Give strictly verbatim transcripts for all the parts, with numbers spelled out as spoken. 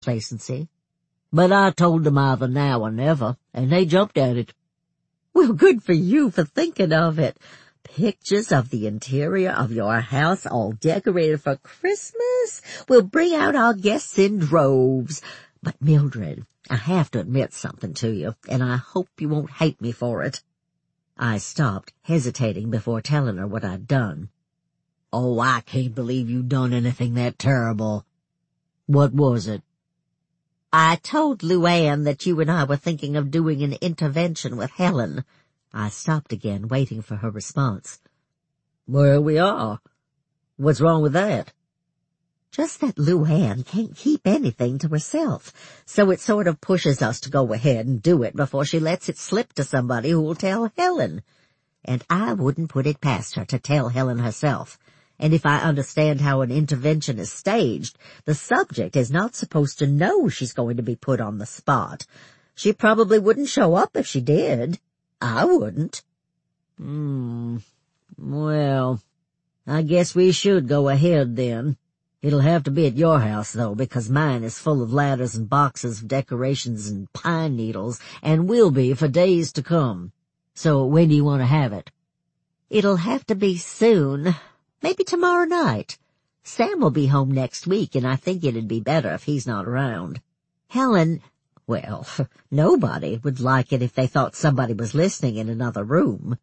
complacency. But I told them either now or never, and they jumped at it. Well, good for you for thinking of it. Pictures of the interior of your house all decorated for Christmas will bring out our guests in droves. But Mildred, I have to admit something to you, and I hope you won't hate me for it. I stopped, hesitating before telling her what I'd done. Oh, I can't believe you done anything that terrible. What was it? I told Luann that you and I were thinking of doing an intervention with Helen. I stopped again, waiting for her response. Well, we are. What's wrong with that? Just that Luann can't keep anything to herself, so it sort of pushes us to go ahead and do it before she lets it slip to somebody who'll tell Helen. And I wouldn't put it past her to tell Helen herself. And if I understand how an intervention is staged, the subject is not supposed to know she's going to be put on the spot. She probably wouldn't show up if she did. I wouldn't. Hmm. Well, I guess we should go ahead then. It'll have to be at your house, though, because mine is full of ladders and boxes of decorations and pine needles, and will be for days to come. So when do you want to have it? It'll have to be soon. Maybe tomorrow night. Sam will be home next week, and I think it'd be better if he's not around. Helen, well, nobody would like it if they thought somebody was listening in another room.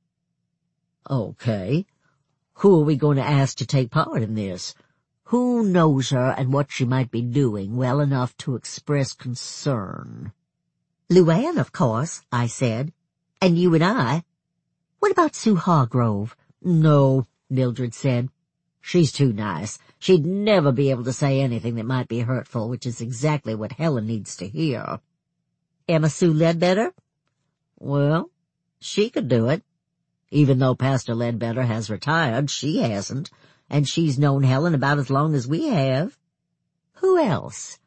Okay. Who are we going to ask to take part in this? Who knows her and what she might be doing well enough to express concern? Luann, of course, I said. And you and I. What about Sue Hargrove? No, Mildred said. She's too nice. She'd never be able to say anything that might be hurtful, which is exactly what Helen needs to hear. Emma Sue Ledbetter? Well, she could do it. Even though Pastor Ledbetter has retired, she hasn't, and she's known Helen about as long as we have. Who else?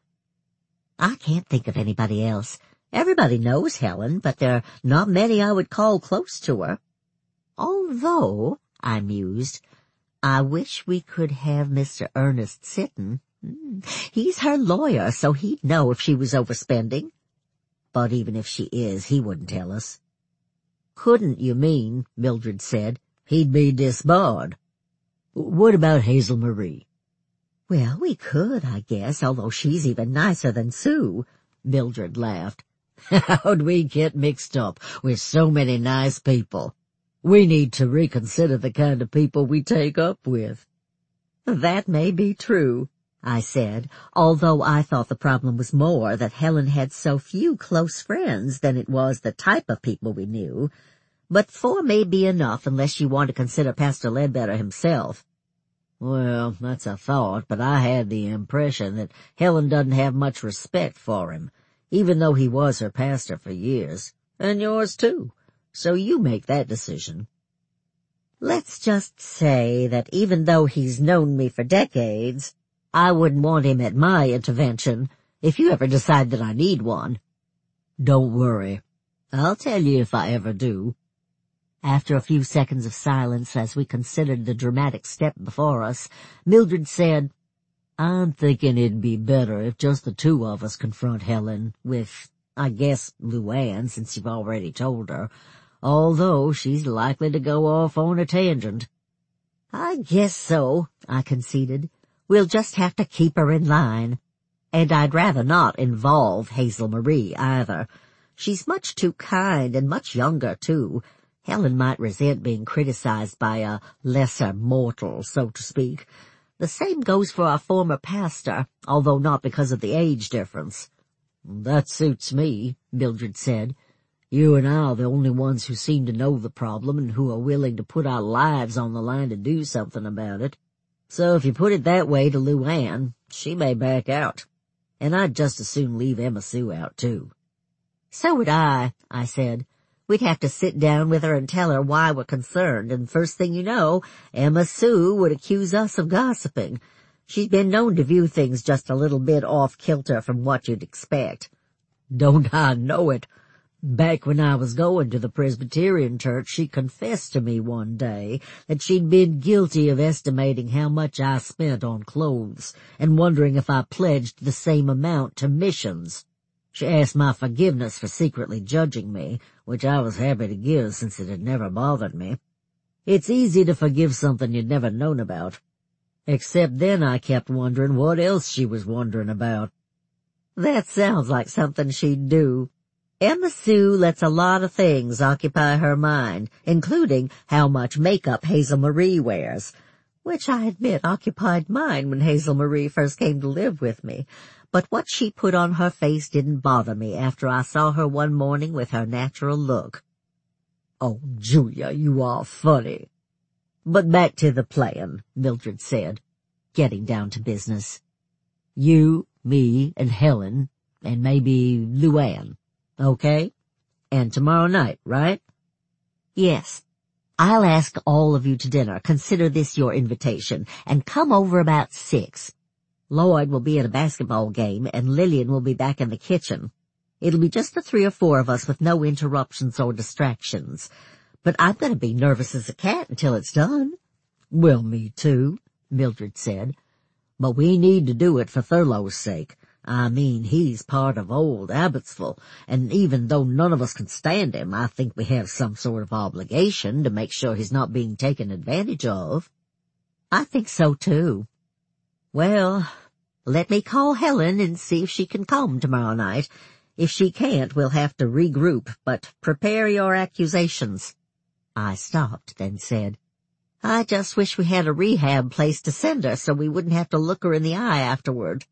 I can't think of anybody else. Everybody knows Helen, but there are not many I would call close to her. Although, I mused, I wish we could have Mister Ernest Sitton. He's her lawyer, so he'd know if she was overspending. But even if she is, he wouldn't tell us. Couldn't, you mean, Mildred said. He'd be disbarred. What about Hazel Marie? Well, we could, I guess, although she's even nicer than Sue. Mildred laughed. How'd we get mixed up with so many nice people? We need to reconsider the kind of people we take up with. That may be true, I said, although I thought the problem was more that Helen had so few close friends than it was the type of people we knew. But four may be enough unless you want to consider Pastor Ledbetter himself. Well, that's a thought, but I had the impression that Helen doesn't have much respect for him, even though he was her pastor for years, and yours too. So you make that decision. Let's just say that even though he's known me for decades, I wouldn't want him at my intervention if you ever decide that I need one. Don't worry. I'll tell you if I ever do. After a few seconds of silence as we considered the dramatic step before us, Mildred said, I'm thinking it'd be better if just the two of us confront Helen with, I guess, Luann, since you've already told her, although she's likely to go off on a tangent. I guess so, I conceded. We'll just have to keep her in line. And I'd rather not involve Hazel Marie either. She's much too kind and much younger, too. Helen might resent being criticized by a lesser mortal, so to speak. The same goes for our former pastor, although not because of the age difference. That suits me, Mildred said. You and I are the only ones who seem to know the problem and who are willing to put our lives on the line to do something about it. So if you put it that way to Luann, she may back out. And I'd just as soon leave Emma Sue out, too. So would I, I said. We'd have to sit down with her and tell her why we're concerned, and first thing you know, Emma Sue would accuse us of gossiping. She's been known to view things just a little bit off-kilter from what you'd expect. Don't I know it? Back when I was going to the Presbyterian church, she confessed to me one day that she'd been guilty of estimating how much I spent on clothes and wondering if I pledged the same amount to missions. She asked my forgiveness for secretly judging me, which I was happy to give since it had never bothered me. It's easy to forgive something you'd never known about. Except then I kept wondering what else she was wondering about. That sounds like something she'd do. Emma Sue lets a lot of things occupy her mind, including how much makeup Hazel Marie wears, which I admit occupied mine when Hazel Marie first came to live with me. But what she put on her face didn't bother me after I saw her one morning with her natural look. "Oh, Julia, you are funny." "But back to the plan," Mildred said, getting down to business. "You, me, and Helen, and maybe Luann. Okay? And tomorrow night, right?" "Yes. I'll ask all of you to dinner. Consider this your invitation, and come over about six. Lloyd will be at a basketball game, and Lillian will be back in the kitchen. It'll be just the three or four of us with no interruptions or distractions. But I'm going to be nervous as a cat until it's done." "Well, me too," Mildred said. "But we need to do it for Thurlow's sake. I mean, he's part of old Abbotsville, and even though none of us can stand him, I think we have some sort of obligation to make sure he's not being taken advantage of." "I think so, too. Well, let me call Helen and see if she can come tomorrow night. If she can't, we'll have to regroup, but prepare your accusations." I stopped, then said, "I just wish we had a rehab place to send her so we wouldn't have to look her in the eye afterward."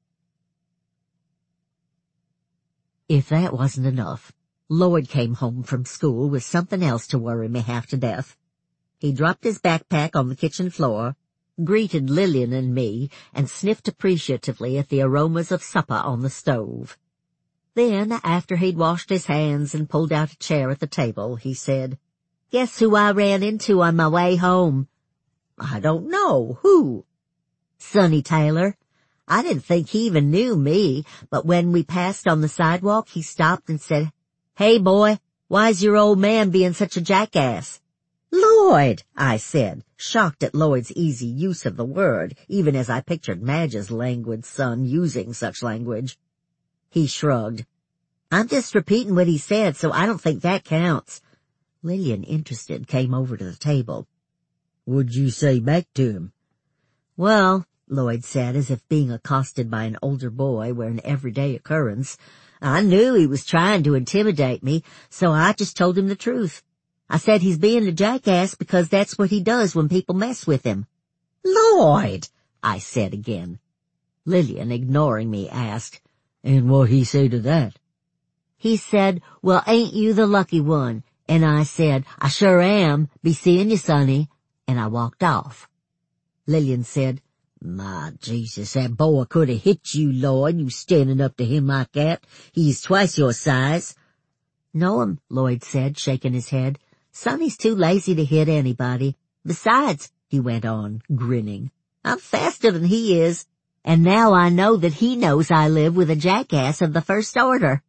If that wasn't enough, Lloyd came home from school with something else to worry me half to death. He dropped his backpack on the kitchen floor, greeted Lillian and me, and sniffed appreciatively at the aromas of supper on the stove. Then, after he'd washed his hands and pulled out a chair at the table, he said, "Guess who I ran into on my way home?" "I don't know. Who?" "Sonny Taylor. I didn't think he even knew me, but when we passed on the sidewalk, he stopped and said, 'Hey, boy, why's your old man being such a jackass?'" "Lloyd," I said, shocked at Lloyd's easy use of the word, even as I pictured Madge's languid son using such language. He shrugged. "I'm just repeating what he said, so I don't think that counts." Lillian, interested, came over to the table. "What'd you say back to him?" "Well," Lloyd said, as if being accosted by an older boy were an everyday occurrence, "I knew he was trying to intimidate me, so I just told him the truth. I said he's being a jackass because that's what he does when people mess with him." "Lloyd," I said again. Lillian, ignoring me, asked, "And what'd he say to that?" "He said, 'Well, ain't you the lucky one?' And I said, 'I sure am. Be seeing you, Sonny.' And I walked off." Lillian said, "My Jesus, that boy could have hit you, Lloyd, you standing up to him like that. He's twice your size." "No'm," Lloyd said, shaking his head. "Sonny's too lazy to hit anybody. Besides," he went on, grinning, "I'm faster than he is, and now I know that he knows I live with a jackass of the first order."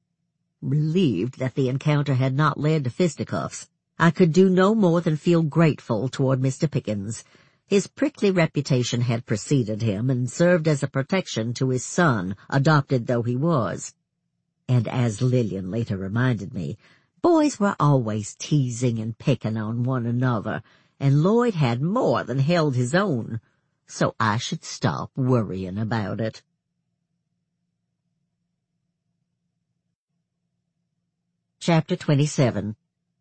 Relieved that the encounter had not led to fisticuffs, I could do no more than feel grateful toward Mister Pickens. His prickly reputation had preceded him and served as a protection to his son, adopted though he was. And as Lillian later reminded me, boys were always teasing and picking on one another, and Lloyd had more than held his own, so I should stop worrying about it. Chapter twenty-seven.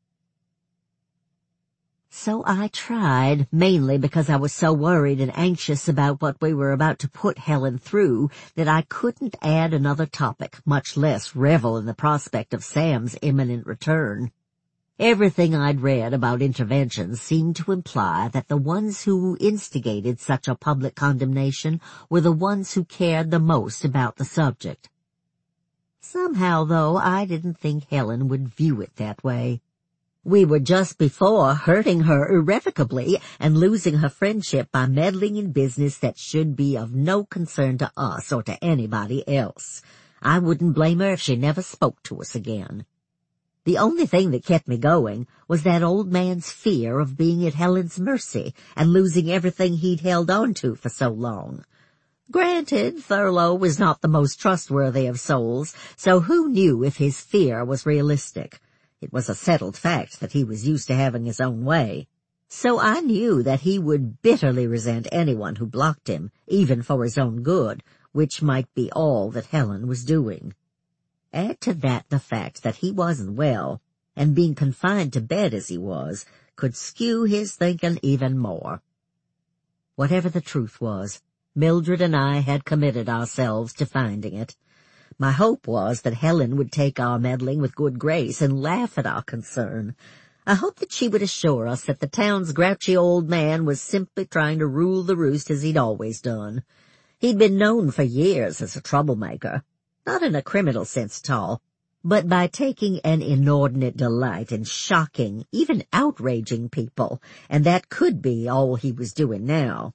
So I tried, mainly because I was so worried and anxious about what we were about to put Helen through that I couldn't add another topic, much less revel in the prospect of Sam's imminent return. Everything I'd read about interventions seemed to imply that the ones who instigated such a public condemnation were the ones who cared the most about the subject. Somehow, though, I didn't think Helen would view it that way. We were just before hurting her irrevocably and losing her friendship by meddling in business that should be of no concern to us or to anybody else. I wouldn't blame her if she never spoke to us again. The only thing that kept me going was that old man's fear of being at Helen's mercy and losing everything he'd held on to for so long. Granted, Thurlow was not the most trustworthy of souls, so who knew if his fear was realistic? It was a settled fact that he was used to having his own way. So I knew that he would bitterly resent anyone who blocked him, even for his own good, which might be all that Helen was doing. Add to that the fact that he wasn't well, and being confined to bed as he was, could skew his thinking even more. Whatever the truth was, Mildred and I had committed ourselves to finding it. My hope was that Helen would take our meddling with good grace and laugh at our concern. I hoped that she would assure us that the town's grouchy old man was simply trying to rule the roost as he'd always done. He'd been known for years as a troublemaker, not in a criminal sense at all, but by taking an inordinate delight in shocking, even outraging people, and that could be all he was doing now.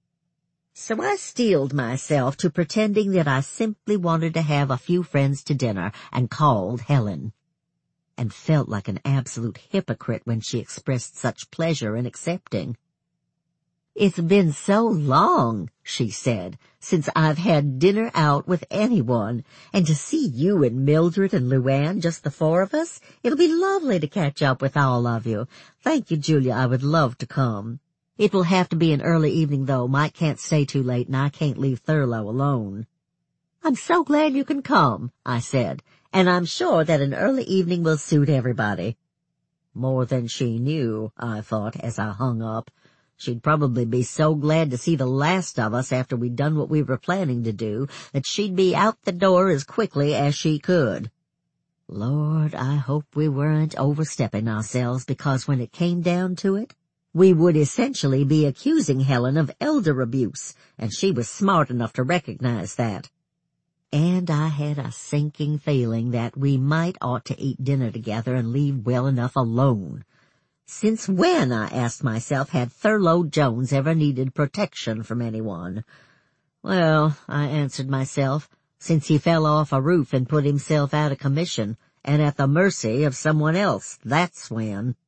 So I steeled myself to pretending that I simply wanted to have a few friends to dinner and called Helen, and felt like an absolute hypocrite when she expressed such pleasure in accepting. "It's been so long," she said, "since I've had dinner out with anyone, and to see you and Mildred and Luann, just the four of us, it'll be lovely to catch up with all of you. Thank you, Julia, I would love to come. It will have to be an early evening, though. Mike can't stay too late, and I can't leave Thurlow alone." "I'm so glad you can come," I said, "and I'm sure that an early evening will suit everybody." More than she knew, I thought, as I hung up. She'd probably be so glad to see the last of us after we'd done what we were planning to do that she'd be out the door as quickly as she could. Lord, I hope we weren't overstepping ourselves, because when it came down to it, we would essentially be accusing Helen of elder abuse, and she was smart enough to recognize that. And I had a sinking feeling that we might ought to eat dinner together and leave well enough alone. Since when, I asked myself, had Thurlow Jones ever needed protection from anyone? Well, I answered myself, since he fell off a roof and put himself out of commission, and at the mercy of someone else, that's when.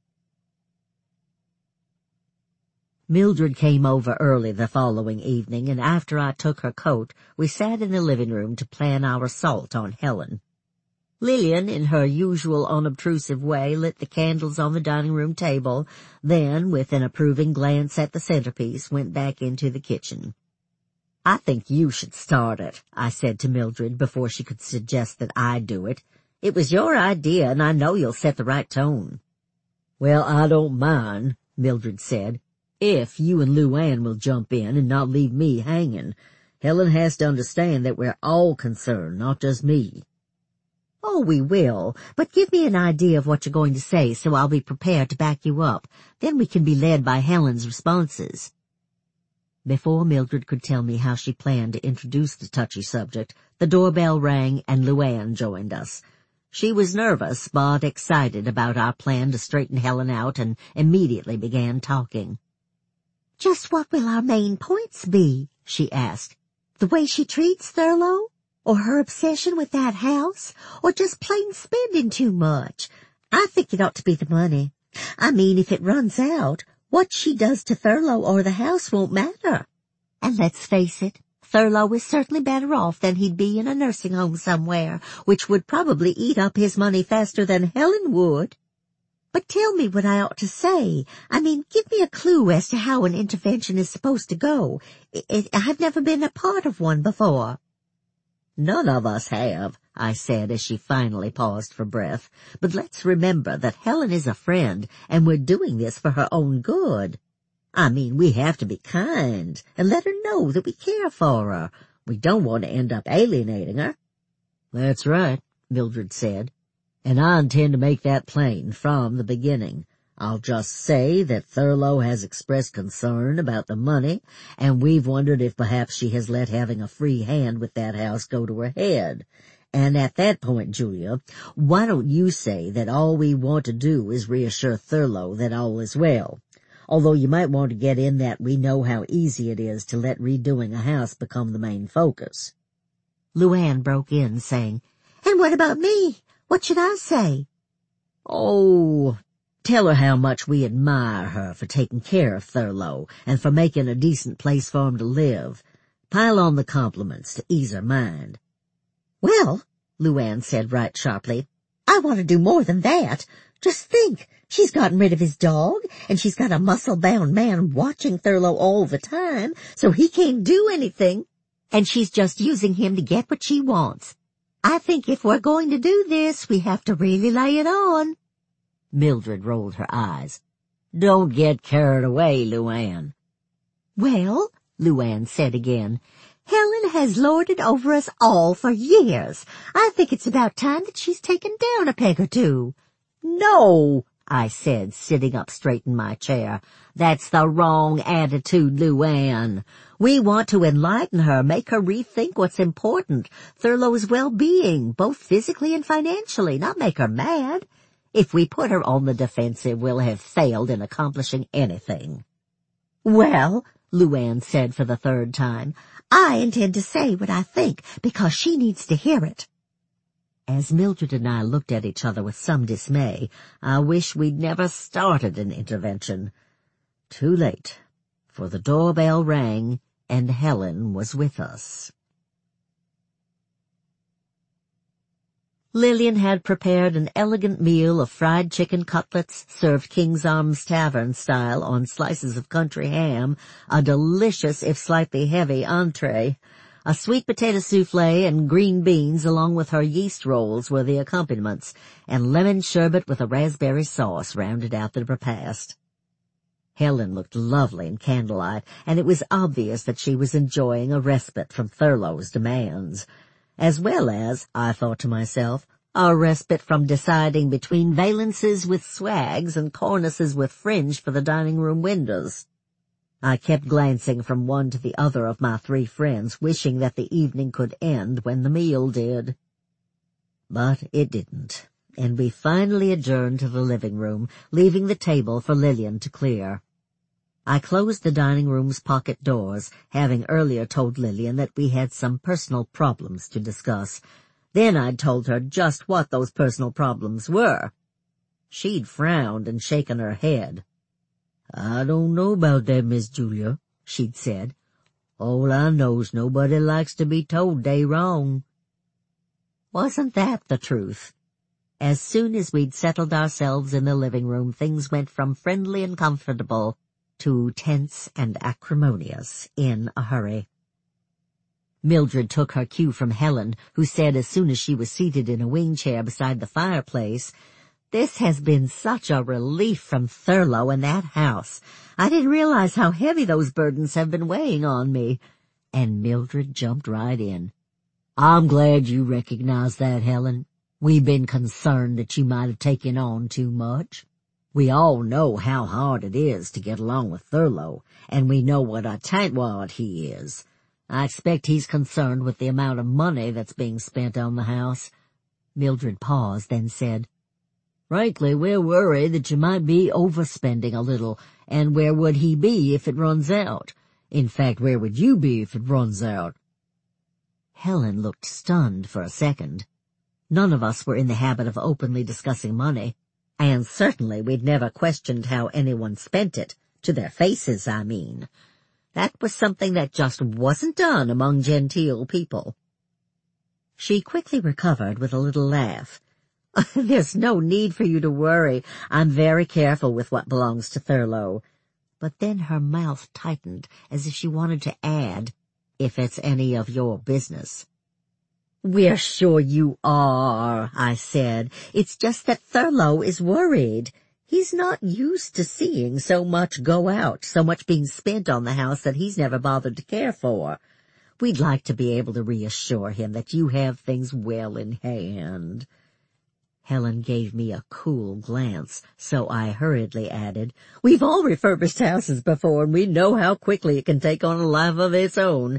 Mildred came over early the following evening, and after I took her coat, we sat in the living room to plan our assault on Helen. Lillian, in her usual unobtrusive way, lit the candles on the dining-room table, then, with an approving glance at the centerpiece, went back into the kitchen. "I think you should start it," I said to Mildred before she could suggest that I do it. "It was your idea, and I know you'll set the right tone." "Well, I don't mind," Mildred said, "if you and Luann will jump in and not leave me hanging. Helen has to understand that we're all concerned, not just me." "Oh, we will, but give me an idea of what you're going to say so I'll be prepared to back you up. Then we can be led by Helen's responses." Before Mildred could tell me how she planned to introduce the touchy subject, the doorbell rang and Luann joined us. She was nervous but excited about our plan to straighten Helen out and immediately began talking. "Just what will our main points be?" she asked. "The way she treats Thurlow? Or her obsession with that house? Or just plain spending too much? I think it ought to be the money. I mean, if it runs out, what she does to Thurlow or the house won't matter. And let's face it, Thurlow is certainly better off than he'd be in a nursing home somewhere, which would probably eat up his money faster than Helen would. But tell me what I ought to say. I mean, give me a clue as to how an intervention is supposed to go. It, it, I've never been a part of one before." "None of us have," I said as she finally paused for breath. "But let's remember that Helen is a friend, and we're doing this for her own good. I mean, we have to be kind and let her know that we care for her. We don't want to end up alienating her." "That's right," Mildred said, "and I intend to make that plain from the beginning. I'll just say that Thurlow has expressed concern about the money, and we've wondered if perhaps she has let having a free hand with that house go to her head. And at that point, Julia, why don't you say that all we want to do is reassure Thurlow that all is well? Although you might want to get in that we know how easy it is to let redoing a house become the main focus." Luann broke in, saying, "And what about me? What should I say?" Oh, tell her how much we admire her for taking care of Thurlow and for making a decent place for him to live. Pile on the compliments to ease her mind." "Well," Luann said right sharply, "I want to do more than that. Just think, she's gotten rid of his dog, and she's got a muscle-bound man watching Thurlow all the time, so he can't do anything, and she's just using him to get what she wants. I think if we're going to do this, we have to really lay it on." Mildred rolled her eyes. "Don't get carried away, Luann." "Well," Luann said again, "Helen has lorded over us all for years. I think it's about time that she's taken down a peg or two." "No," I said, sitting up straight in my chair. "That's the wrong attitude, Luann. We want to enlighten her, make her rethink what's important, Thurlow's well-being, both physically and financially, not make her mad. If we put her on the defensive, we'll have failed in accomplishing anything." "Well," Luann said for the third time, "I intend to say what I think, because she needs to hear it." As Mildred and I looked at each other with some dismay, I wish we'd never started an intervention. Too late, for the doorbell rang, and Helen was with us. Lillian had prepared an elegant meal of fried chicken cutlets served King's Arms Tavern style on slices of country ham, a delicious if slightly heavy entree. A sweet potato souffle and green beans along with her yeast rolls were the accompaniments, and lemon sherbet with a raspberry sauce rounded out the repast. Helen looked lovely in candlelight, and it was obvious that she was enjoying a respite from Thurlow's demands, as well as, I thought to myself, a respite from deciding between valances with swags and cornices with fringe for the dining-room windows. I kept glancing from one to the other of my three friends, wishing that the evening could end when the meal did. But it didn't, and we finally adjourned to the living room, leaving the table for Lillian to clear. I closed the dining room's pocket doors, having earlier told Lillian that we had some personal problems to discuss. Then I'd told her just what those personal problems were. She'd frowned and shaken her head. "I don't know about that, Miss Julia," she'd said. "All I know's nobody likes to be told they wrong." Wasn't that the truth? As soon as we'd settled ourselves in the living room, things went from friendly and comfortable to tense and acrimonious in a hurry. Mildred took her cue from Helen, who said as soon as she was seated in a wing chair beside the fireplace, "This has been such a relief from Thurlow and that house. I didn't realize how heavy those burdens have been weighing on me." And Mildred jumped right in. "I'm glad you recognize that, Helen. We've been concerned that you might have taken on too much. We all know how hard it is to get along with Thurlow, and we know what a tightwad he is. I expect he's concerned with the amount of money that's being spent on the house." Mildred paused, then said, "Frankly, we're worried that you might be overspending a little, and where would he be if it runs out? In fact, where would you be if it runs out?" Helen looked stunned for a second. None of us were in the habit of openly discussing money, and certainly we'd never questioned how anyone spent it, to their faces, I mean. That was something that just wasn't done among genteel people. She quickly recovered with a little laugh. "There's no need for you to worry. I'm very careful with what belongs to Thurlow." But then her mouth tightened as if she wanted to add, "if it's any of your business." "We're sure you are," I said. "It's just that Thurlow is worried. He's not used to seeing so much go out, so much being spent on the house that he's never bothered to care for. We'd like to be able to reassure him that you have things well in hand." Helen gave me a cool glance, so I hurriedly added, "We've all refurbished houses before, and we know how quickly it can take on a life of its own."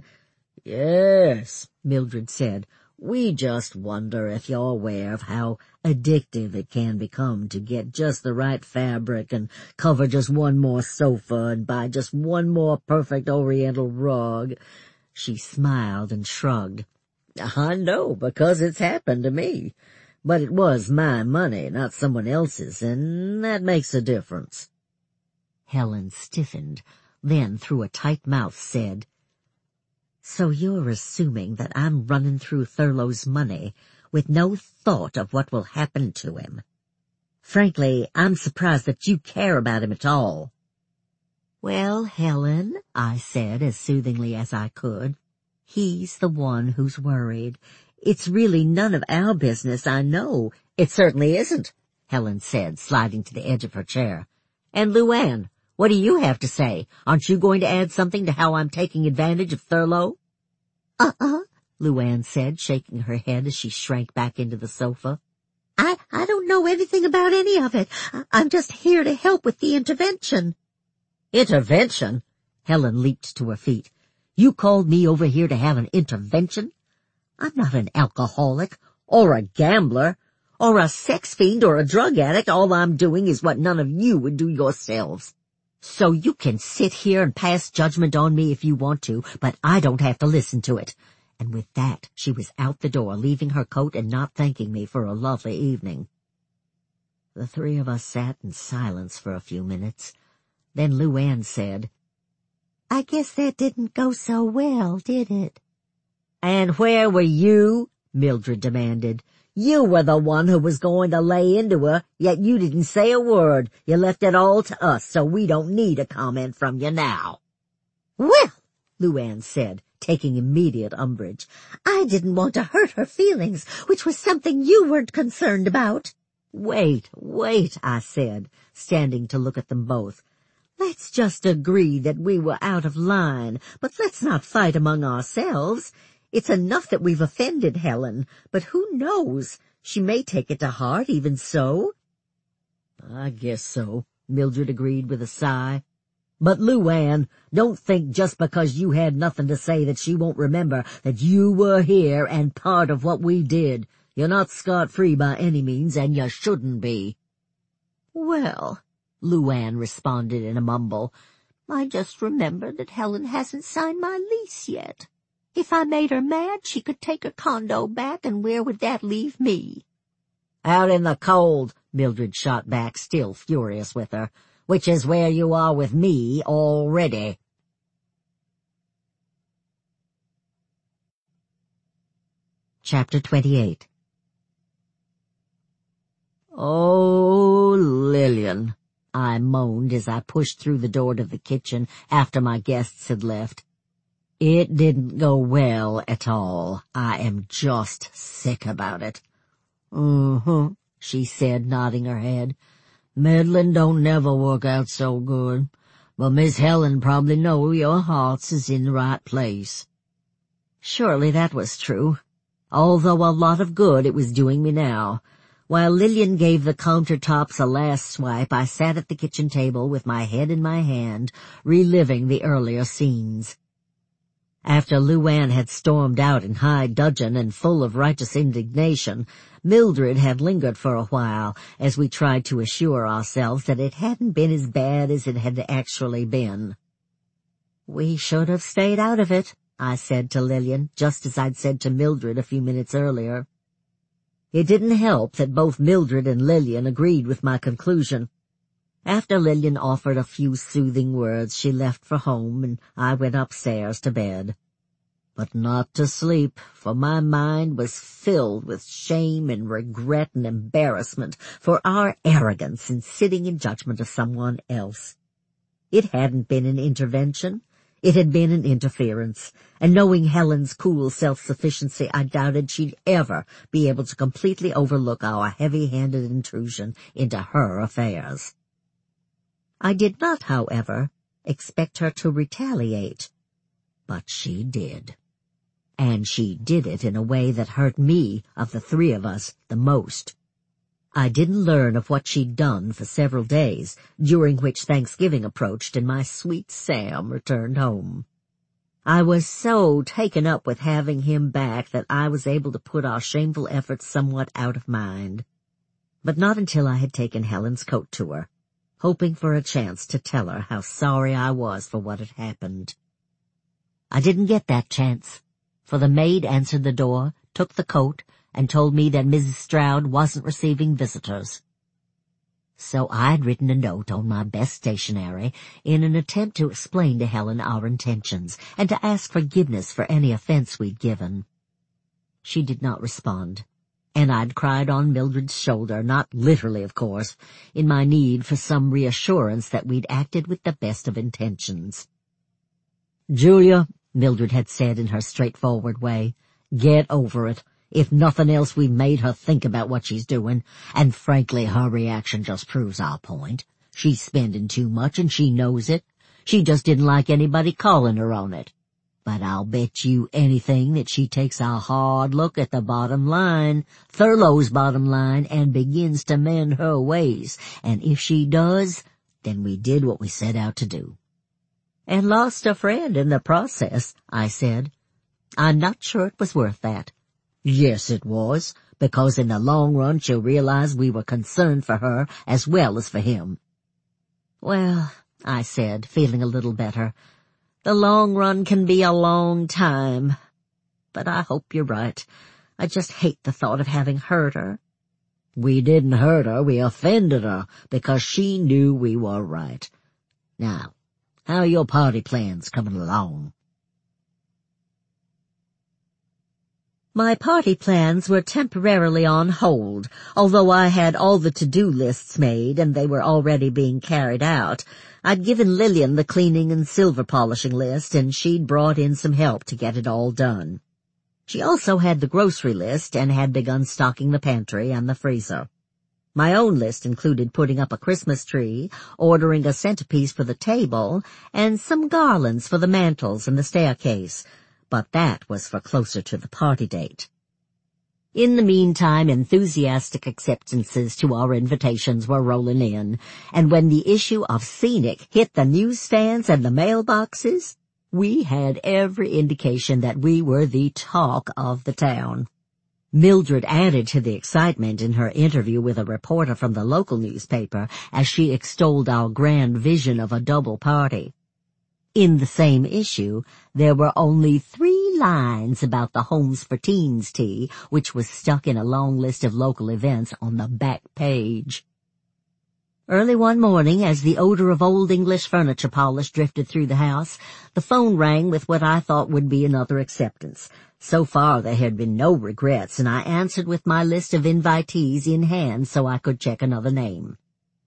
"Yes," Mildred said. "We just wonder if you're aware of how addictive it can become to get just the right fabric and cover just one more sofa and buy just one more perfect oriental rug." She smiled and shrugged. "I know, because it's happened to me. But it was my money, not someone else's, and that makes a difference. Helen stiffened, then through a tight mouth said, "So you're assuming that I'm running through Thurlow's money with no thought of what will happen to him? Frankly, I'm surprised that you care about him at all." "Well, Helen," I said as soothingly as I could, "he's the one who's worried. It's really none of our business, I know." "It certainly isn't," Helen said, sliding to the edge of her chair. "And Luann, what do you have to say? Aren't you going to add something to how I'm taking advantage of Thurlow?" Uh-uh, Luann said, shaking her head as she shrank back into the sofa. I, I don't know anything about any of it. I, I'm just here to help with the intervention." "Intervention?" Helen leaped to her feet. "You called me over here to have an intervention? I'm not an alcoholic, or a gambler, or a sex fiend, or a drug addict. All I'm doing is what none of you would do yourselves. So you can sit here and pass judgment on me if you want to, but I don't have to listen to it." And with that, she was out the door, leaving her coat and not thanking me for a lovely evening. The three of us sat in silence for a few minutes. Then Luann said, "I guess that didn't go so well, did it?" "And where were you?" Mildred demanded. "You were the one who was going to lay into her, yet you didn't say a word. You left it all to us, so we don't need a comment from you now." "Well," Luann said, taking immediate umbrage, "I didn't want to hurt her feelings, which was something you weren't concerned about." "Wait, wait," I said, standing to look at them both. "Let's just agree that we were out of line, but let's not fight among ourselves. It's enough that we've offended Helen, but who knows? She may take it to heart even so." "I guess so," Mildred agreed with a sigh. "But Luann, don't think just because you had nothing to say that she won't remember that you were here and part of what we did. You're not scot-free by any means, and you shouldn't be." "Well," Luann responded in a mumble, "I just remembered that Helen hasn't signed my lease yet. If I made her mad, she could take her condo back, and where would that leave me?" "Out in the cold," Mildred shot back, still furious with her, "which is where you are with me already." Chapter twenty-eight. "Oh, Lillian," I moaned as I pushed through the door to the kitchen after my guests had left. "It didn't go well at all. I am just sick about it." "Mm-hmm," she said, nodding her head. "Meddling don't never work out so good. But Miss Helen probably know your hearts is in the right place." Surely that was true, although a lot of good it was doing me now. While Lillian gave the countertops a last swipe, I sat at the kitchen table with my head in my hand, reliving the earlier scenes. After Luann had stormed out in high dudgeon and full of righteous indignation, Mildred had lingered for a while as we tried to assure ourselves that it hadn't been as bad as it had actually been. "We should have stayed out of it," I said to Lillian, just as I'd said to Mildred a few minutes earlier. It didn't help that both Mildred and Lillian agreed with my conclusion. After Lillian offered a few soothing words, she left for home, and I went upstairs to bed. But not to sleep, for my mind was filled with shame and regret and embarrassment for our arrogance in sitting in judgment of someone else. It hadn't been an intervention. It had been an interference, and knowing Helen's cool self-sufficiency, I doubted she'd ever be able to completely overlook our heavy-handed intrusion into her affairs. I did not, however, expect her to retaliate, but she did. And she did it in a way that hurt me, of the three of us, the most. I didn't learn of what she'd done for several days, during which Thanksgiving approached and my sweet Sam returned home. I was so taken up with having him back that I was able to put our shameful efforts somewhat out of mind. But not until I had taken Helen's coat to her, hoping for a chance to tell her how sorry I was for what had happened. I didn't get that chance, for the maid answered the door, took the coat, and told me that Missus Stroud wasn't receiving visitors. So I'd written a note on my best stationery in an attempt to explain to Helen our intentions and to ask forgiveness for any offense we'd given. She did not respond, and I'd cried on Mildred's shoulder, not literally, of course, in my need for some reassurance that we'd acted with the best of intentions. "Julia," Mildred had said in her straightforward way, "get over it. If nothing else, we made her think about what she's doing, and frankly her reaction just proves our point. She's spending too much and she knows it. She just didn't like anybody calling her on it. But I'll bet you anything that she takes a hard look at the bottom line, Thurlow's bottom line, and begins to mend her ways. And if she does, then we did what we set out to do." "And lost a friend in the process," I said. "I'm not sure it was worth that." "Yes, it was, because in the long run she'll realize we were concerned for her as well as for him." "Well," I said, feeling a little better, "the long run can be a long time. But I hope you're right. I just hate the thought of having hurt her." "We didn't hurt her, we offended her, because she knew we were right. Now, how are your party plans coming along?" My party plans were temporarily on hold, although I had all the to-do lists made and they were already being carried out. I'd given Lillian the cleaning and silver polishing list, and she'd brought in some help to get it all done. She also had the grocery list and had begun stocking the pantry and the freezer. My own list included putting up a Christmas tree, ordering a centerpiece for the table, and some garlands for the mantels and the staircase, but that was for closer to the party date. In the meantime, enthusiastic acceptances to our invitations were rolling in, and when the issue of Scenic hit the newsstands and the mailboxes, we had every indication that we were the talk of the town. Mildred added to the excitement in her interview with a reporter from the local newspaper as she extolled our grand vision of a double party. In the same issue, there were only three lines about the Homes for Teens tea, which was stuck in a long list of local events on the back page. Early one morning, as the odor of Old English furniture polish drifted through the house, the phone rang with what I thought would be another acceptance. So far there had been no regrets, and I answered with my list of invitees in hand so I could check another name.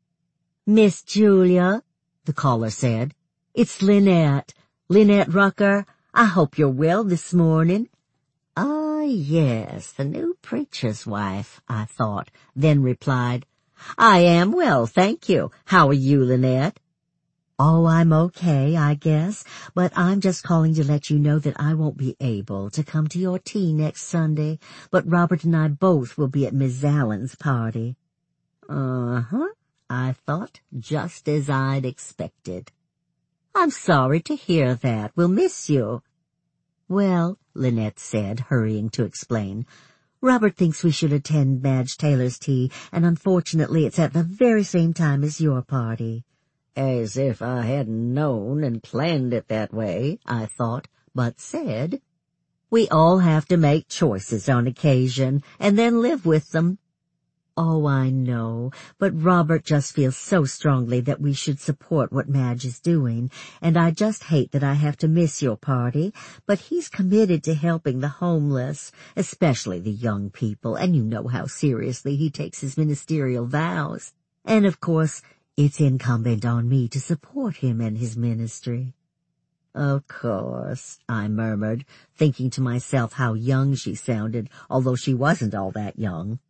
"Miss Julia," the caller said. "It's Lynette. Lynette Rucker. I hope you're well this morning." "Ah, yes, the new preacher's wife," I thought, then replied, "I am well, thank you. How are you, Lynette?" "Oh, I'm okay, I guess, but I'm just calling to let you know that I won't be able to come to your tea next Sunday, but Robert and I both will be at Miss Allen's party." Uh-huh, I thought, just as I'd expected. "I'm sorry to hear that. We'll miss you." "Well," Lynette said, hurrying to explain, "Robert thinks we should attend Madge Taylor's tea, and unfortunately it's at the very same time as your party." As if I hadn't known and planned it that way, I thought, but said, "We all have to make choices on occasion, and then live with them." "Oh, I know, but Robert just feels so strongly that we should support what Madge is doing, and I just hate that I have to miss your party, but he's committed to helping the homeless, especially the young people, and you know how seriously he takes his ministerial vows. And of course, it's incumbent on me to support him and his ministry." "Of course," I murmured, thinking to myself how young she sounded, although she wasn't all that young.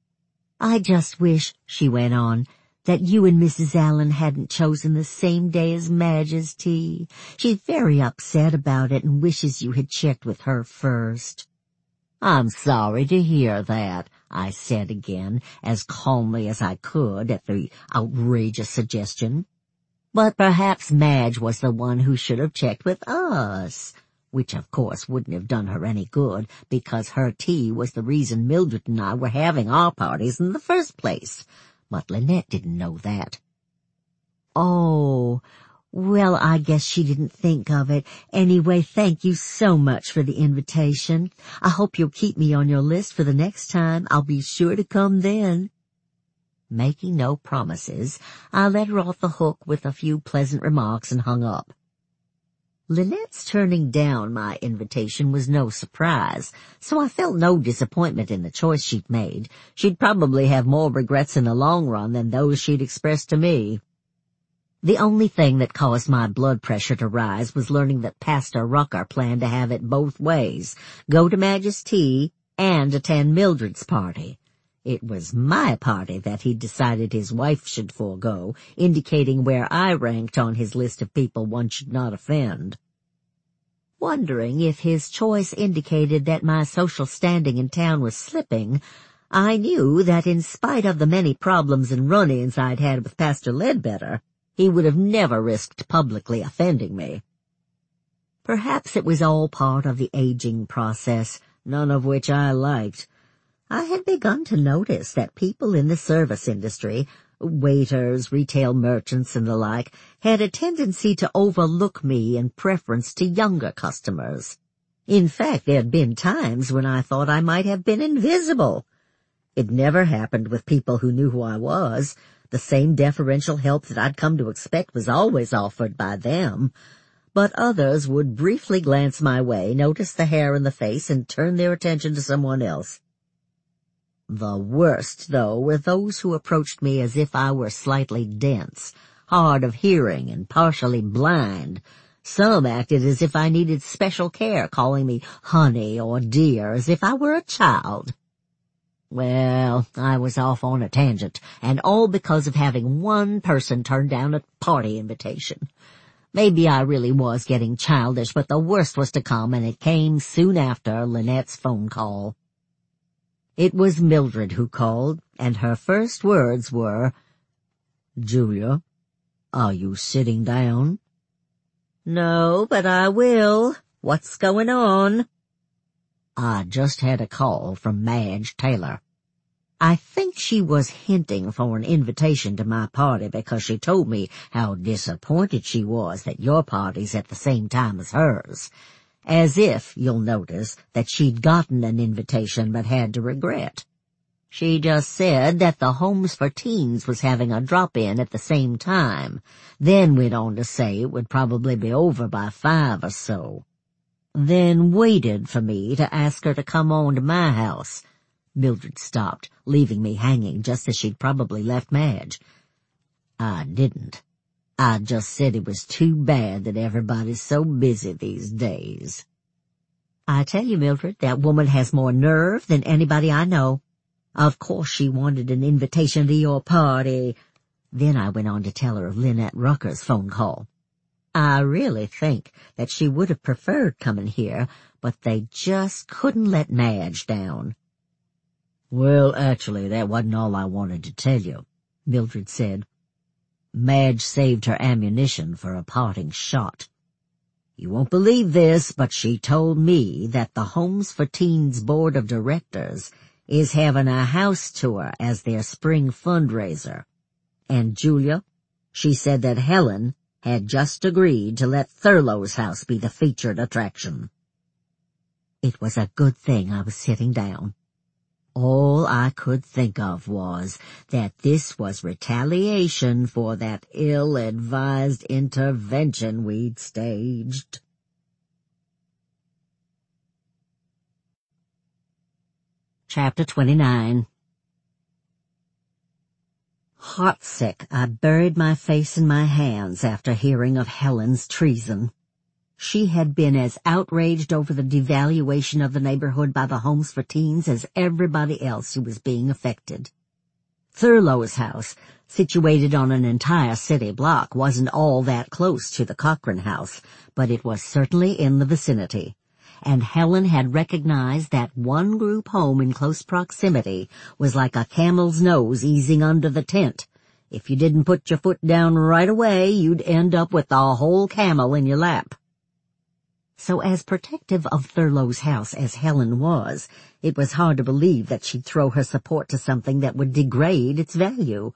"I just wish," she went on, "that you and Missus Allen hadn't chosen the same day as Madge's tea. She's very upset about it and wishes you had checked with her first." "I'm sorry to hear that," I said again, as calmly as I could at the outrageous suggestion. "But perhaps Madge was the one who should have checked with us." Which, of course, wouldn't have done her any good, because her tea was the reason Mildred and I were having our parties in the first place. But Lynette didn't know that. "Oh, Well, I guess she didn't think of it. Anyway, thank you so much for the invitation. I hope you'll keep me on your list for the next time. I'll be sure to come then. Making no promises, I let her off the hook with a few pleasant remarks and hung up. Lynette's turning down my invitation was no surprise, so I felt no disappointment in the choice she'd made. She'd probably have more regrets in the long run than those she'd expressed to me. The only thing that caused my blood pressure to rise was learning that Pastor Rucker planned to have it both ways, go to Madge's tea and attend Mildred's party. It was my party that he'd decided his wife should forego, indicating where I ranked on his list of people one should not offend. Wondering if his choice indicated that my social standing in town was slipping, I knew that in spite of the many problems and run-ins I'd had with Pastor Ledbetter, he would have never risked publicly offending me. Perhaps it was all part of the aging process, none of which I liked. I had begun to notice that people in the service industry, waiters, retail merchants, and the like, had a tendency to overlook me in preference to younger customers. In fact, there had been times when I thought I might have been invisible. It never happened with people who knew who I was. The same deferential help that I'd come to expect was always offered by them. But others would briefly glance my way, notice the hair in the face, and turn their attention to someone else. The worst, though, were those who approached me as if I were slightly dense, hard of hearing, and partially blind. Some acted as if I needed special care, calling me honey or dear, as if I were a child. Well, I was off on a tangent, and all because of having one person turn down a party invitation. Maybe I really was getting childish, but the worst was to come, and it came soon after Lynette's phone call. It was Mildred who called, and her first words were, "Julia, are you sitting down?" "No, but I will. What's going on?" "I just had a call from Madge Taylor." I think she was hinting for an invitation to my party because she told me how disappointed she was that your party's at the same time as hers. As if, you'll notice, that she'd gotten an invitation but had to regret. She just said that the Homes for Teens was having a drop-in at the same time, then went on to say it would probably be over by five or so. Then waited for me to ask her to come on to my house. Mildred stopped, leaving me hanging just as she'd probably left Madge. I didn't. I just said it was too bad that everybody's so busy these days. I tell you, Mildred, that woman has more nerve than anybody I know. Of course she wanted an invitation to your party. Then I went on to tell her of Lynette Rucker's phone call. I really think that she would have preferred coming here, but they just couldn't let Madge down. "Well, actually, that wasn't all I wanted to tell you," Mildred said. "Madge saved her ammunition for a parting shot. You won't believe this, but she told me that the Homes for Teens Board of Directors is having a house tour as their spring fundraiser. And Julia, she said that Helen had just agreed to let Thurlow's house be the featured attraction." It was a good thing I was sitting down. All I could think of was that this was retaliation for that ill-advised intervention we'd staged. Chapter twenty-nine. Heartsick, I buried my face in my hands after hearing of Helen's treason. She had been as outraged over the devaluation of the neighborhood by the Homes for Teens as everybody else who was being affected. Thurlow's house, situated on an entire city block, wasn't all that close to the Cochran house, but it was certainly in the vicinity. And Helen had recognized that one group home in close proximity was like a camel's nose easing under the tent. If you didn't put your foot down right away, you'd end up with the whole camel in your lap. So as protective of Thurlow's house as Helen was, it was hard to believe that she'd throw her support to something that would degrade its value.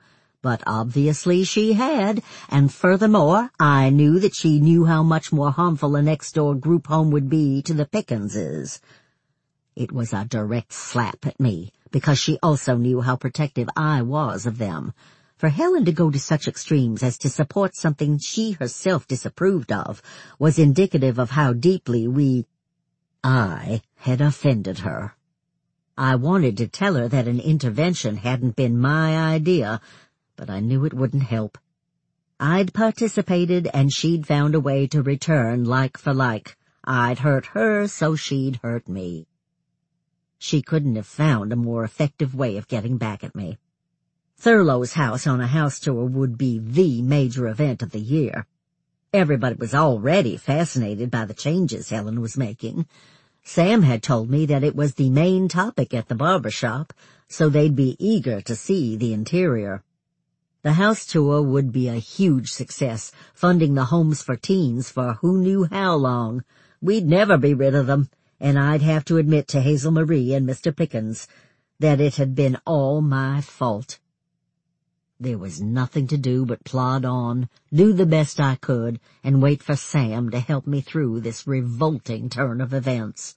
But obviously she had, and furthermore, I knew that she knew how much more harmful a next-door group home would be to the Pickenses. It was a direct slap at me, because she also knew how protective I was of them. For Helen to go to such extremes as to support something she herself disapproved of was indicative of how deeply we, I, had offended her. I wanted to tell her that an intervention hadn't been my idea, but I knew it wouldn't help. I'd participated, and she'd found a way to return like for like. I'd hurt her, so she'd hurt me. She couldn't have found a more effective way of getting back at me. Thurlow's house on a house tour would be the major event of the year. Everybody was already fascinated by the changes Helen was making. Sam had told me that it was the main topic at the barber shop, so they'd be eager to see the interior. The house tour would be a huge success, funding the homes for teens for who knew how long. We'd never be rid of them, and I'd have to admit to Hazel Marie and Mister Pickens that it had been all my fault. There was nothing to do but plod on, do the best I could, and wait for Sam to help me through this revolting turn of events.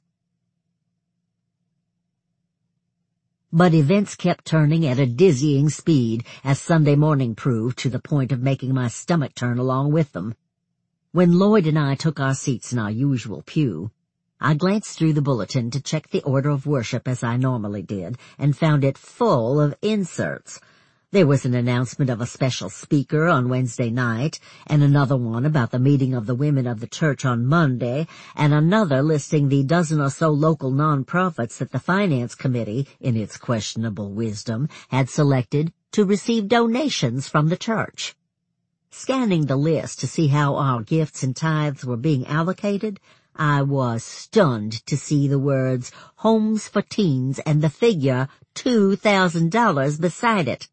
But events kept turning at a dizzying speed, as Sunday morning proved, to the point of making my stomach turn along with them. When Lloyd and I took our seats in our usual pew, I glanced through the bulletin to check the order of worship as I normally did, and found it full of inserts. There was an announcement of a special speaker on Wednesday night, and another one about the meeting of the women of the church on Monday, and another listing the dozen or so local non-profits that the Finance Committee, in its questionable wisdom, had selected to receive donations from the church. Scanning the list to see how our gifts and tithes were being allocated, I was stunned to see the words Homes for Teens and the figure two thousand dollars beside it.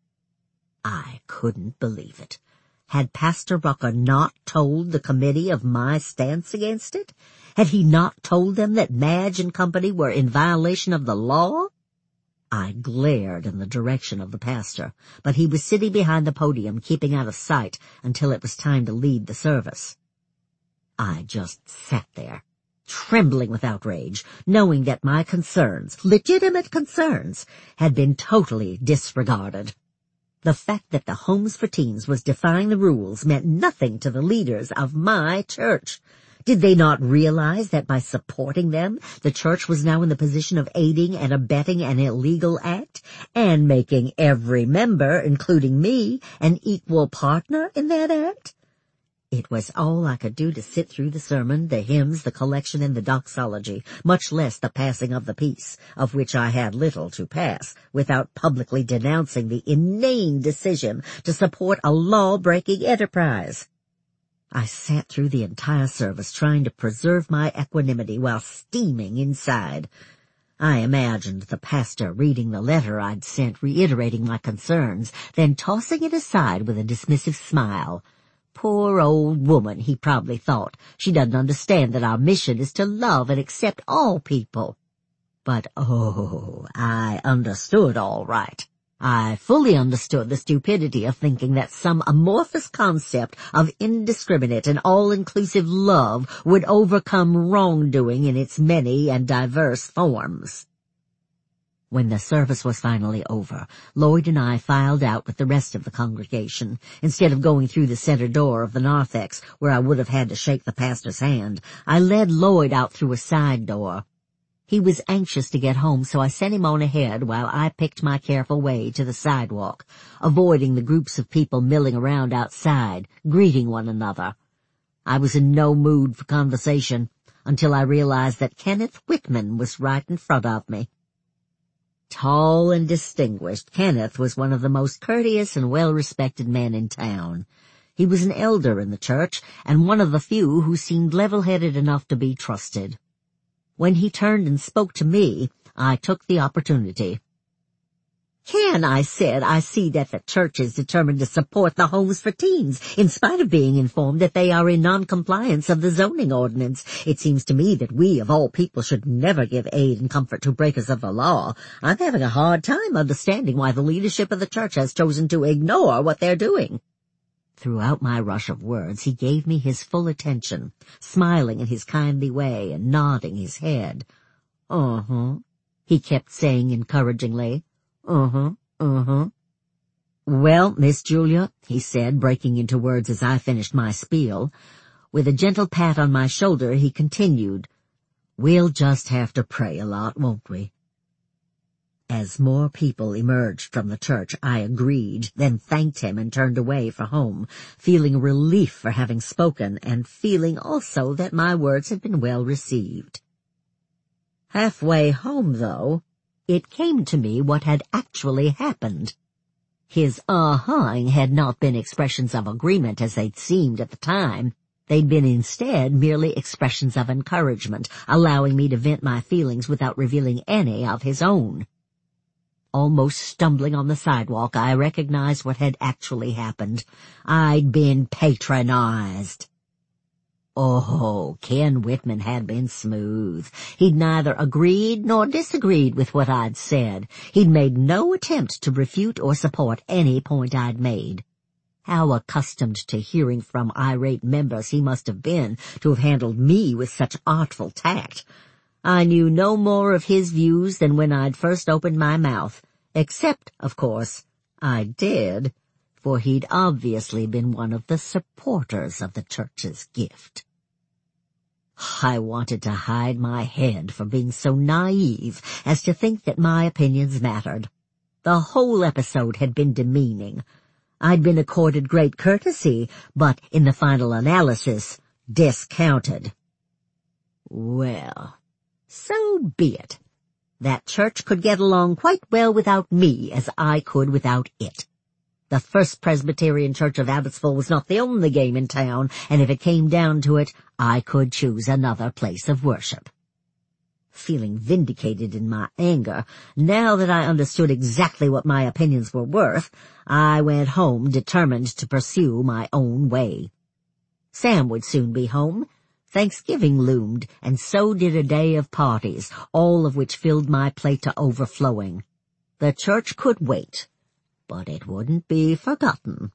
I couldn't believe it. Had Pastor Rucker not told the committee of my stance against it? Had he not told them that Madge and company were in violation of the law? I glared in the direction of the pastor, but he was sitting behind the podium, keeping out of sight until it was time to lead the service. I just sat there, trembling with outrage, knowing that my concerns, legitimate concerns, had been totally disregarded. The fact that the Homes for Teens was defying the rules meant nothing to the leaders of my church. Did they not realize that by supporting them, the church was now in the position of aiding and abetting an illegal act, and making every member, including me, an equal partner in that act? It was all I could do to sit through the sermon, the hymns, the collection, and the doxology, much less the passing of the peace, of which I had little to pass, without publicly denouncing the inane decision to support a law-breaking enterprise. I sat through the entire service trying to preserve my equanimity while steaming inside. I imagined the pastor reading the letter I'd sent reiterating my concerns, then tossing it aside with a dismissive smile. Poor old woman, he probably thought. She doesn't understand that our mission is to love and accept all people. But, oh, I understood all right. I fully understood the stupidity of thinking that some amorphous concept of indiscriminate and all-inclusive love would overcome wrongdoing in its many and diverse forms. When the service was finally over, Lloyd and I filed out with the rest of the congregation. Instead of going through the center door of the narthex, where I would have had to shake the pastor's hand, I led Lloyd out through a side door. He was anxious to get home, so I sent him on ahead while I picked my careful way to the sidewalk, avoiding the groups of people milling around outside, greeting one another. I was in no mood for conversation until I realized that Kenneth Whitman was right in front of me. Tall and distinguished, Kenneth was one of the most courteous and well-respected men in town. He was an elder in the church, and one of the few who seemed level-headed enough to be trusted. When he turned and spoke to me, I took the opportunity. Ken, I said, I see that the church is determined to support the homes for teens, in spite of being informed that they are in non-compliance of the zoning ordinance. It seems to me that we, of all people, should never give aid and comfort to breakers of the law. I'm having a hard time understanding why the leadership of the church has chosen to ignore what they're doing. Throughout my rush of words, he gave me his full attention, smiling in his kindly way and nodding his head. Uh-huh, he kept saying encouragingly. Uh-huh, uh-huh. Well, Miss Julia, he said, breaking into words as I finished my spiel. With a gentle pat on my shoulder, he continued, we'll just have to pray a lot, won't we? As more people emerged from the church, I agreed, then thanked him and turned away for home, feeling relief for having spoken and feeling also that my words had been well received. Halfway home, though, it came to me what had actually happened. His uh-huhing had not been expressions of agreement as they'd seemed at the time. They'd been instead merely expressions of encouragement, allowing me to vent my feelings without revealing any of his own. Almost stumbling on the sidewalk, I recognized what had actually happened. I'd been patronized. Oh, Ken Whitman had been smooth. He'd neither agreed nor disagreed with what I'd said. He'd made no attempt to refute or support any point I'd made. How accustomed to hearing from irate members he must have been to have handled me with such artful tact. I knew no more of his views than when I'd first opened my mouth, except, of course, I did, for he'd obviously been one of the supporters of the church's gift. I wanted to hide my head from being so naive as to think that my opinions mattered. The whole episode had been demeaning. I'd been accorded great courtesy, but in the final analysis, discounted. Well, so be it. That church could get along quite well without me as I could without it. The First Presbyterian Church of Abbotsville was not the only game in town, and if it came down to it, I could choose another place of worship. Feeling vindicated in my anger, now that I understood exactly what my opinions were worth, I went home determined to pursue my own way. Sam would soon be home. Thanksgiving loomed, and so did a day of parties, all of which filled my plate to overflowing. The church could wait, but it wouldn't be forgotten.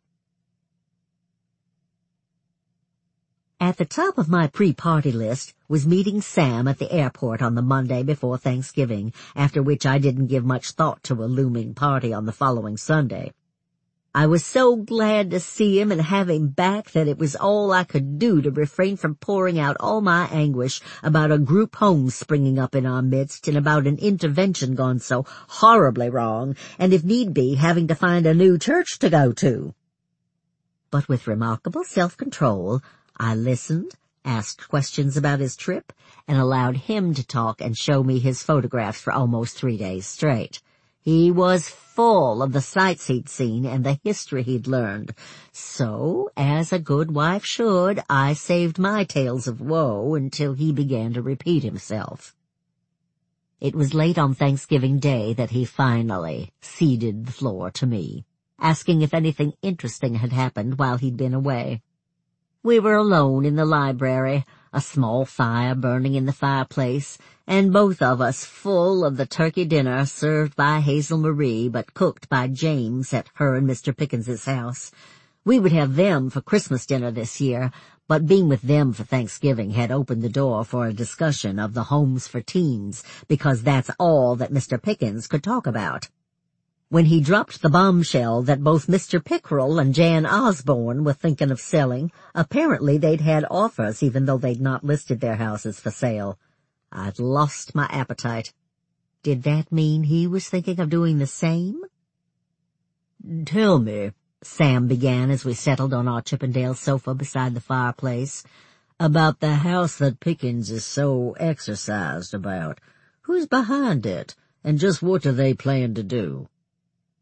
At the top of my pre-party list was meeting Sam at the airport on the Monday before Thanksgiving, after which I didn't give much thought to a looming party on the following Sunday. I was so glad to see him and have him back that it was all I could do to refrain from pouring out all my anguish about a group home springing up in our midst and about an intervention gone so horribly wrong, and if need be, having to find a new church to go to. But with remarkable self-control, I listened, asked questions about his trip, and allowed him to talk and show me his photographs for almost three days straight. He was full of the sights he'd seen and the history he'd learned. So, as a good wife should, I saved my tales of woe until he began to repeat himself. It was late on Thanksgiving Day that he finally ceded the floor to me, asking if anything interesting had happened while he'd been away. We were alone in the library, a small fire burning in the fireplace, and both of us full of the turkey dinner served by Hazel Marie but cooked by James at her and Mister Pickens's house. We would have them for Christmas dinner this year, but being with them for Thanksgiving had opened the door for a discussion of the homes for teens, because that's all that Mister Pickens could talk about. When he dropped the bombshell that both Mister Pickrell and Jan Osborne were thinking of selling, apparently they'd had offers even though they'd not listed their houses for sale. I'd lost my appetite. Did that mean he was thinking of doing the same? "Tell me," Sam began as we settled on our Chippendale sofa beside the fireplace, "about the house that Pickens is so exercised about. Who's behind it, and just what do they plan to do?"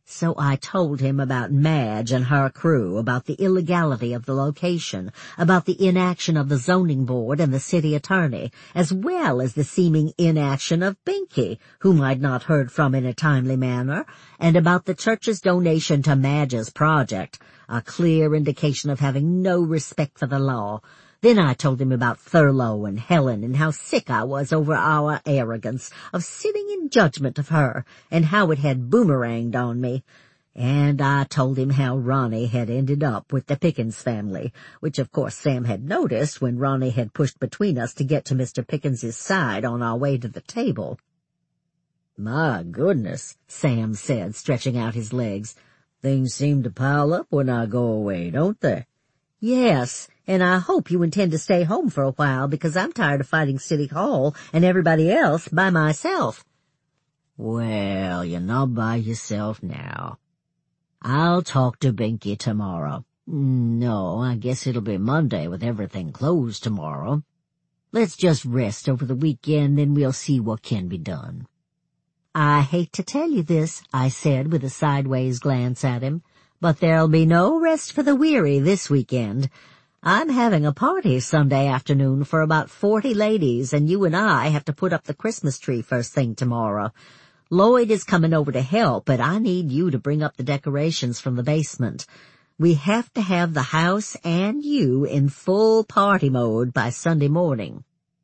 So I told him about Madge and her crew, about the illegality of the location, about the inaction of the zoning board and the city attorney, as well as the seeming inaction of Binky, whom I'd not heard from in a timely manner, and about the church's donation to Madge's project, a clear indication of having no respect for the law. Then I told him about Thurlow and Helen and how sick I was over our arrogance of sitting in judgment of her and how it had boomeranged on me. And I told him how Ronnie had ended up with the Pickens family, which of course Sam had noticed when Ronnie had pushed between us to get to Mister Pickens's side on our way to the table. "My goodness," Sam said, stretching out his legs. "Things seem to pile up when I go away, don't they?" "Yes, and I hope you intend to stay home for a while because I'm tired of fighting City Hall and everybody else by myself." "Well, you're not by yourself now. I'll talk to Binky tomorrow. No, I guess it'll be Monday with everything closed tomorrow. Let's just rest over the weekend, then we'll see what can be done." "I hate to tell you this," I said with a sideways glance at him, "but there'll be no rest for the weary this weekend. I'm having a party Sunday afternoon for about forty ladies, and you and I have to put up the Christmas tree first thing tomorrow. Lloyd is coming over to help, but I need you to bring up the decorations from the basement. We have to have the house and you in full party mode by Sunday morning."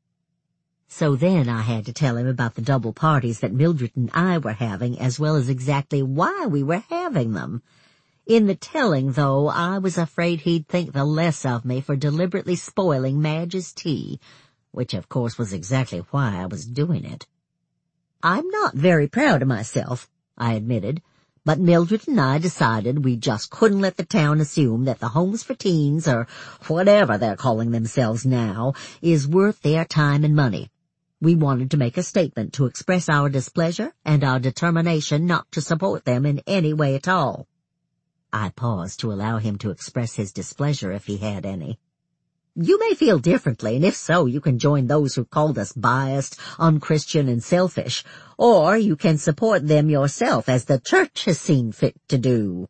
So then I had to tell him about the double parties that Mildred and I were having, as well as exactly why we were having them. In the telling, though, I was afraid he'd think the less of me for deliberately spoiling Madge's tea, which of course was exactly why I was doing it. "I'm not very proud of myself," I admitted, "but Mildred and I decided we just couldn't let the town assume that the Homes for Teens, or whatever they're calling themselves now, is worth their time and money. We wanted to make a statement to express our displeasure and our determination not to support them in any way at all." I paused to allow him to express his displeasure if he had any. "You may feel differently, and if so, you can join those who called us biased, unchristian, and selfish, or you can support them yourself as the church has seen fit to do."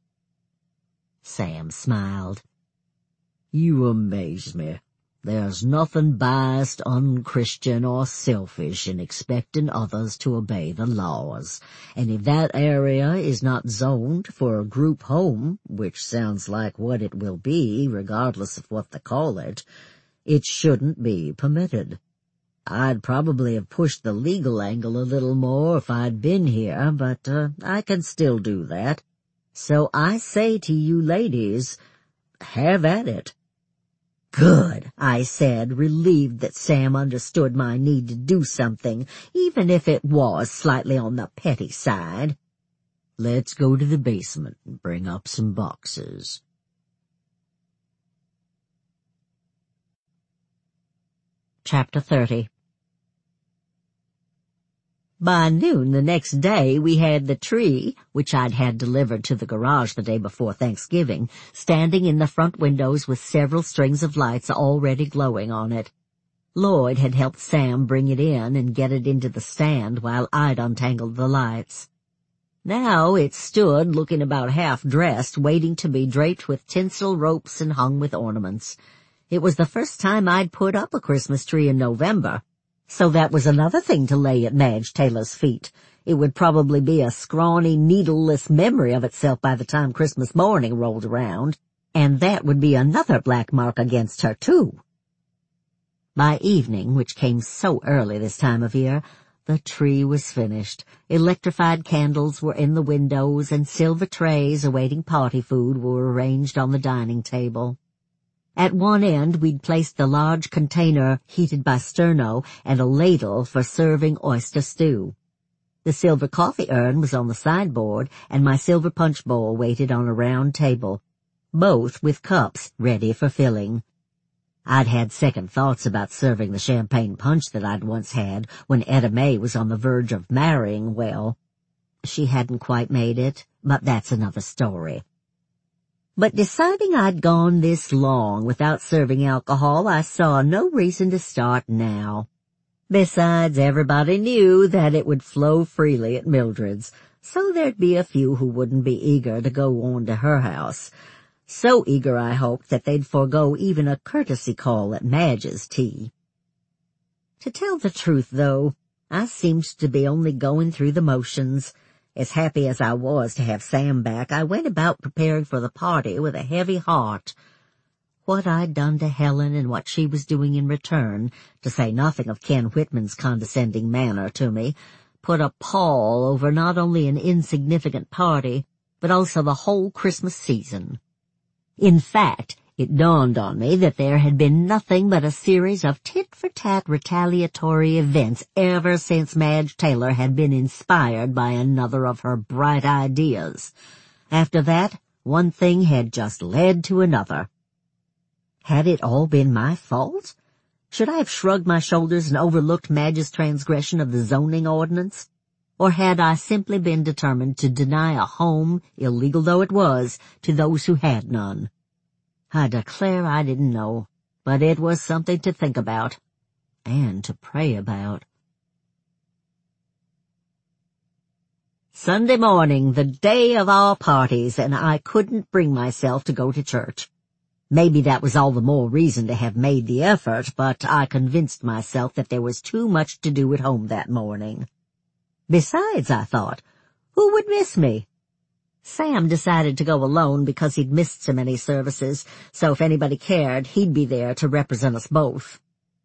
Sam smiled. "You amaze me. There's nothing biased, unchristian, or selfish in expecting others to obey the laws, and if that area is not zoned for a group home, which sounds like what it will be, regardless of what they call it, it shouldn't be permitted. I'd probably have pushed the legal angle a little more if I'd been here, but uh, I can still do that. So I say to you ladies, have at it." "Good," I said, relieved that Sam understood my need to do something, even if it was slightly on the petty side. "Let's go to the basement and bring up some boxes." Chapter thirty. By noon the next day we had the tree, which I'd had delivered to the garage the day before Thanksgiving, standing in the front windows with several strings of lights already glowing on it. Lloyd had helped Sam bring it in and get it into the stand while I'd untangled the lights. Now it stood, looking about half-dressed, waiting to be draped with tinsel ropes and hung with ornaments. It was the first time I'd put up a Christmas tree in November. So that was another thing to lay at Madge Taylor's feet. It would probably be a scrawny, needleless memory of itself by the time Christmas morning rolled around, and that would be another black mark against her, too. By evening, which came so early this time of year, the tree was finished. Electrified candles were in the windows, and silver trays awaiting party food were arranged on the dining table. At one end we'd placed the large container heated by sterno and a ladle for serving oyster stew. The silver coffee urn was on the sideboard, and my silver punch bowl waited on a round table, both with cups ready for filling. I'd had second thoughts about serving the champagne punch that I'd once had when Etta May was on the verge of marrying well. She hadn't quite made it, but that's another story. But deciding I'd gone this long without serving alcohol, I saw no reason to start now. Besides, everybody knew that it would flow freely at Mildred's, so there'd be a few who wouldn't be eager to go on to her house. So eager, I hoped, that they'd forego even a courtesy call at Madge's tea. To tell the truth, though, I seemed to be only going through the motions. As happy as I was to have Sam back, I went about preparing for the party with a heavy heart. What I'd done to Helen and what she was doing in return, to say nothing of Ken Whitman's condescending manner to me, put a pall over not only an insignificant party, but also the whole Christmas season. In fact, it dawned on me that there had been nothing but a series of tit-for-tat retaliatory events ever since Madge Taylor had been inspired by another of her bright ideas. After that, one thing had just led to another. Had it all been my fault? Should I have shrugged my shoulders and overlooked Madge's transgression of the zoning ordinance? Or had I simply been determined to deny a home, illegal though it was, to those who had none? I declare I didn't know, but it was something to think about, and to pray about. Sunday morning, the day of our parties, and I couldn't bring myself to go to church. Maybe that was all the more reason to have made the effort, but I convinced myself that there was too much to do at home that morning. Besides, I thought, who would miss me? Sam decided to go alone because he'd missed so many services, so if anybody cared, he'd be there to represent us both.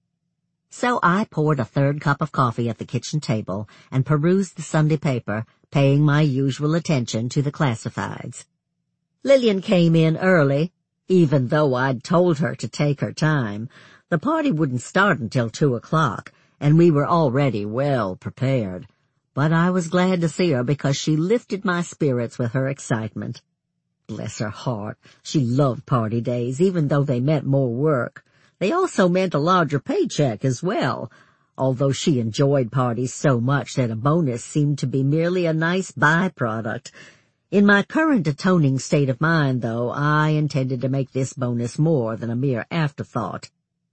So I poured a third cup of coffee at the kitchen table and perused the Sunday paper, paying my usual attention to the classifieds. Lillian came in early, even though I'd told her to take her time. The party wouldn't start until two o'clock, and we were already well prepared. But I was glad to see her because she lifted my spirits with her excitement. Bless her heart, she loved party days, even though they meant more work. They also meant a larger paycheck as well, although she enjoyed parties so much that a bonus seemed to be merely a nice byproduct. In my current atoning state of mind, though, I intended to make this bonus more than a mere afterthought.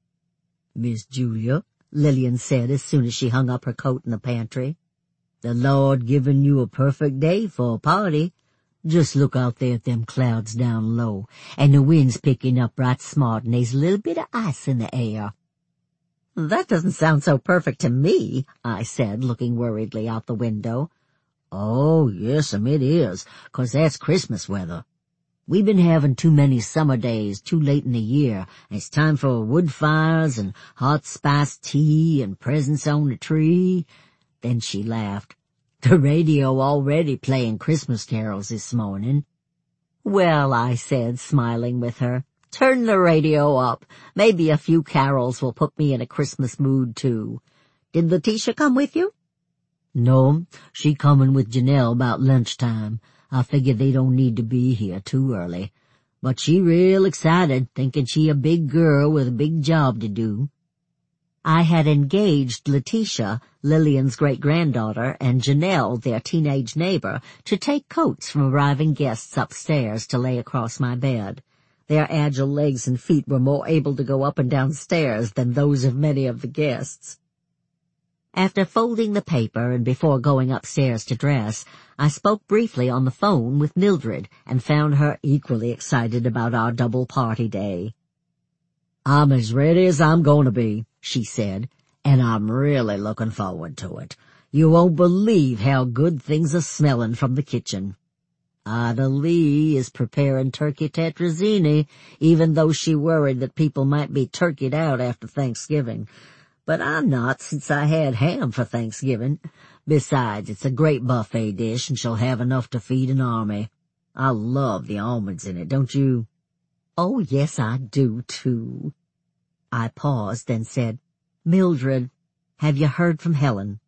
"Miss Julia," Lillian said as soon as she hung up her coat in the pantry, "the Lord given you a perfect day for a party. Just look out there at them clouds down low, and the wind's picking up right smart, and there's a little bit of ice in the air." "That doesn't sound so perfect to me," I said, looking worriedly out the window. "Oh, yes'm, it is, 'cause that's Christmas weather. We've been having too many summer days too late in the year, and it's time for wood fires and hot spiced tea and presents on the tree." Then she laughed. "The radio already playing Christmas carols this morning." "Well," I said, smiling with her, "turn the radio up. Maybe a few carols will put me in a Christmas mood, too. Did Letitia come with you?" "No, she comin' with Janelle about lunchtime. I figure they don't need to be here too early. But she real excited, thinking she a big girl with a big job to do." I had engaged Letitia, Lillian's great-granddaughter, and Janelle, their teenage neighbor, to take coats from arriving guests upstairs to lay across my bed. Their agile legs and feet were more able to go up and down stairs than those of many of the guests. After folding the paper and before going upstairs to dress, I spoke briefly on the phone with Mildred and found her equally excited about our double party day. "I'm as ready as I'm going to be," she said, "and I'm really looking forward to it. You won't believe how good things are smelling from the kitchen. Ida Lee is preparing turkey tetrazzini, even though she worried that people might be turkeyed out after Thanksgiving. But I'm not, since I had ham for Thanksgiving. Besides, it's a great buffet dish, and she'll have enough to feed an army. I love the almonds in it, don't you?" "Oh, yes, I do, too." I paused, then said, "Mildred, have you heard from Helen?"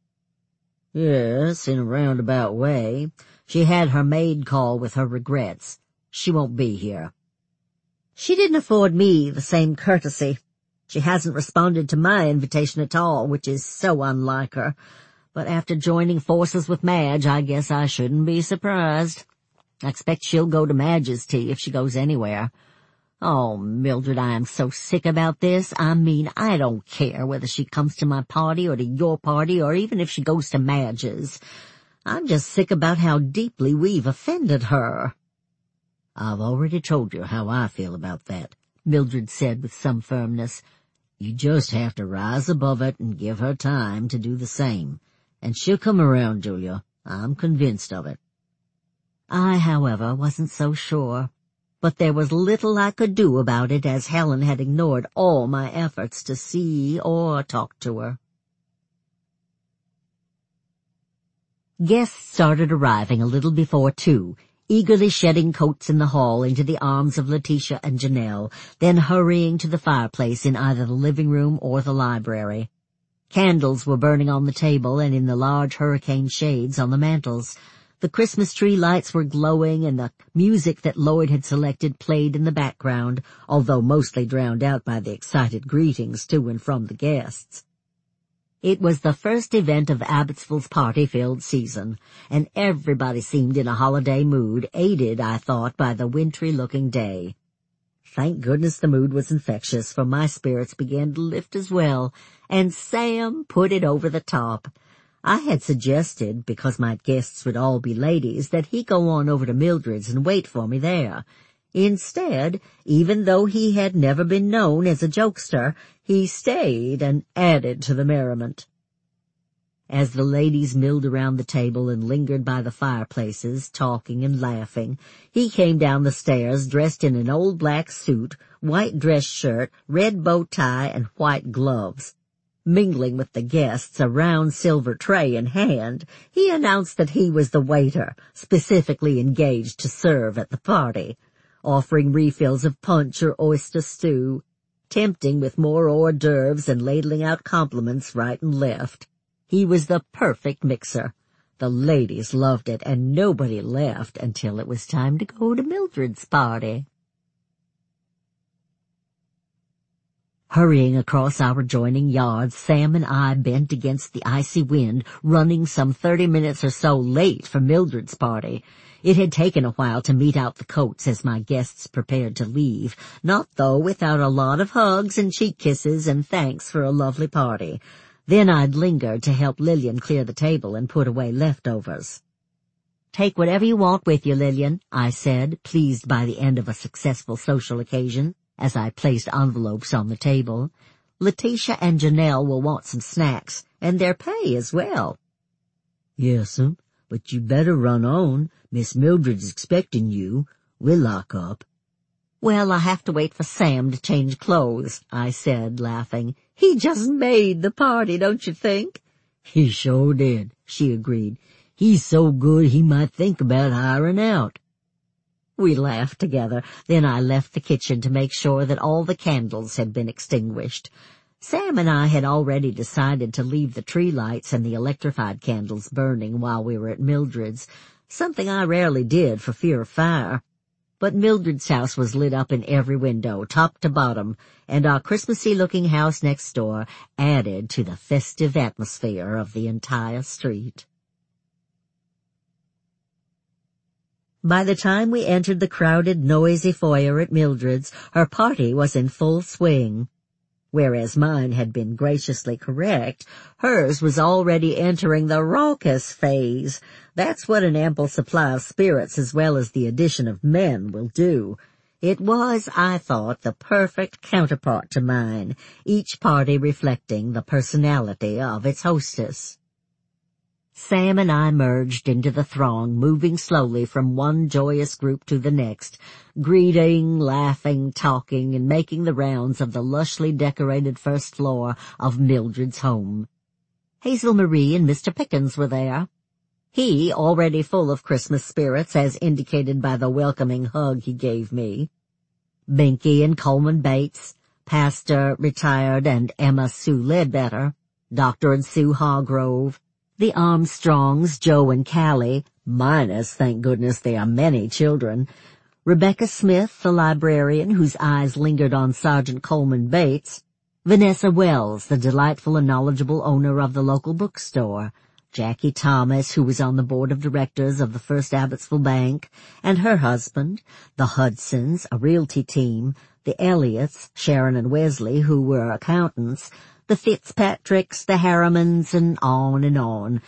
"Yes, in a roundabout way. She had her maid call with her regrets. She won't be here." "She didn't afford me the same courtesy. She hasn't responded to my invitation at all, which is so unlike her. But after joining forces with Madge, I guess I shouldn't be surprised. I expect she'll go to Madge's tea if she goes anywhere. Oh, Mildred, I am so sick about this. I mean, I don't care whether she comes to my party or to your party or even if she goes to Madge's. I'm just sick about how deeply we've offended her." "I've already told you how I feel about that," Mildred said with some firmness. "You just have to rise above it and give her time to do the same. And she'll come around, Julia. I'm convinced of it." I, however, wasn't so sure. But there was little I could do about it, as Helen had ignored all my efforts to see or talk to her. Guests started arriving a little before two, eagerly shedding coats in the hall into the arms of Letitia and Janelle, then hurrying to the fireplace in either the living room or the library. Candles were burning on the table and in the large hurricane shades on the mantels. The Christmas tree lights were glowing, and the music that Lloyd had selected played in the background, although mostly drowned out by the excited greetings to and from the guests. It was the first event of Abbotsville's party-filled season, and everybody seemed in a holiday mood, aided, I thought, by the wintry-looking day. Thank goodness the mood was infectious, for my spirits began to lift as well, and Sam put it over the top. I had suggested, because my guests would all be ladies, that he go on over to Mildred's and wait for me there. Instead, even though he had never been known as a jokester, he stayed and added to the merriment. As the ladies milled around the table and lingered by the fireplaces, talking and laughing, he came down the stairs dressed in an old black suit, white dress shirt, red bow tie, and white gloves. Mingling with the guests, a round silver tray in hand, he announced that he was the waiter, specifically engaged to serve at the party, offering refills of punch or oyster stew, tempting with more hors d'oeuvres and ladling out compliments right and left. He was the perfect mixer. The ladies loved it, and nobody left until it was time to go to Mildred's party. Hurrying across our adjoining yards, Sam and I bent against the icy wind, running some thirty minutes or so late for Mildred's party. It had taken a while to mete out the coats as my guests prepared to leave, not though without a lot of hugs and cheek kisses and thanks for a lovely party. Then I'd lingered to help Lillian clear the table and put away leftovers. "Take whatever you want with you, Lillian," I said, pleased by the end of a successful social occasion, as I placed envelopes on the table. "Letitia and Janelle will want some snacks, and their pay as well." "Yes'm, but you better run on. Miss Mildred's expecting you. We'll lock up." "Well, I have to wait for Sam to change clothes," I said, laughing. "He just made the party, don't you think?" "He sure did," she agreed. "He's so good he might think about hiring out." We laughed together. Then I left the kitchen to make sure that all the candles had been extinguished. Sam and I had already decided to leave the tree lights and the electrified candles burning while we were at Mildred's, something I rarely did for fear of fire. But Mildred's house was lit up in every window, top to bottom, and our Christmassy-looking house next door added to the festive atmosphere of the entire street. By the time we entered the crowded, noisy foyer at Mildred's, her party was in full swing. Whereas mine had been graciously correct, hers was already entering the raucous phase. That's what an ample supply of spirits as well as the addition of men will do. It was, I thought, the perfect counterpart to mine, each party reflecting the personality of its hostess. Sam and I merged into the throng, moving slowly from one joyous group to the next, greeting, laughing, talking, and making the rounds of the lushly decorated first floor of Mildred's home. Hazel Marie and Mister Pickens were there. He, already full of Christmas spirits, as indicated by the welcoming hug he gave me. Binky and Coleman Bates, Pastor, retired, and Emma Sue Ledbetter, Doctor and Sue Hargrove, the Armstrongs, Joe and Callie, minus, thank goodness, there are many children, Rebecca Smith, the librarian, whose eyes lingered on Sergeant Coleman Bates, Vanessa Wells, the delightful and knowledgeable owner of the local bookstore, Jackie Thomas, who was on the board of directors of the First Abbotsville Bank, and her husband, the Hudsons, a realty team, the Elliots, Sharon and Wesley, who were accountants, the Fitzpatricks, the Harrimans, and on and on.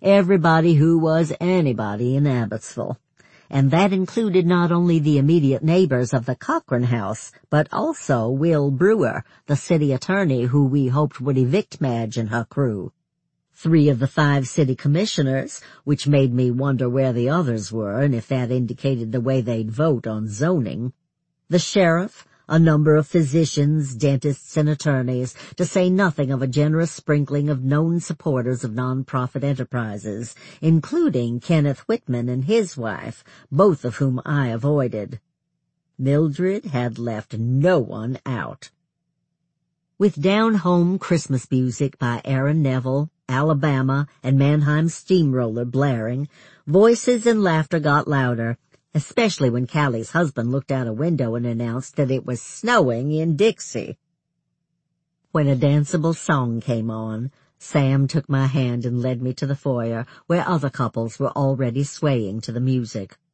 everybody who was anybody in Abbotsville. And that included not only the immediate neighbors of the Cochrane house, but also Will Brewer, the city attorney who we hoped would evict Madge and her crew. Three of the five city commissioners, which made me wonder where the others were and if that indicated the way they'd vote on zoning. The sheriff, a number of physicians, dentists, and attorneys, to say nothing of a generous sprinkling of known supporters of nonprofit enterprises, including Kenneth Whitman and his wife, both of whom I avoided. Mildred had left no one out. With down-home Christmas music by Aaron Neville, Alabama, and Mannheim Steamroller blaring, voices and laughter got louder, especially when Callie's husband looked out a window and announced that it was snowing in Dixie. When a danceable song came on, Sam took my hand and led me to the foyer, where other couples were already swaying to the music.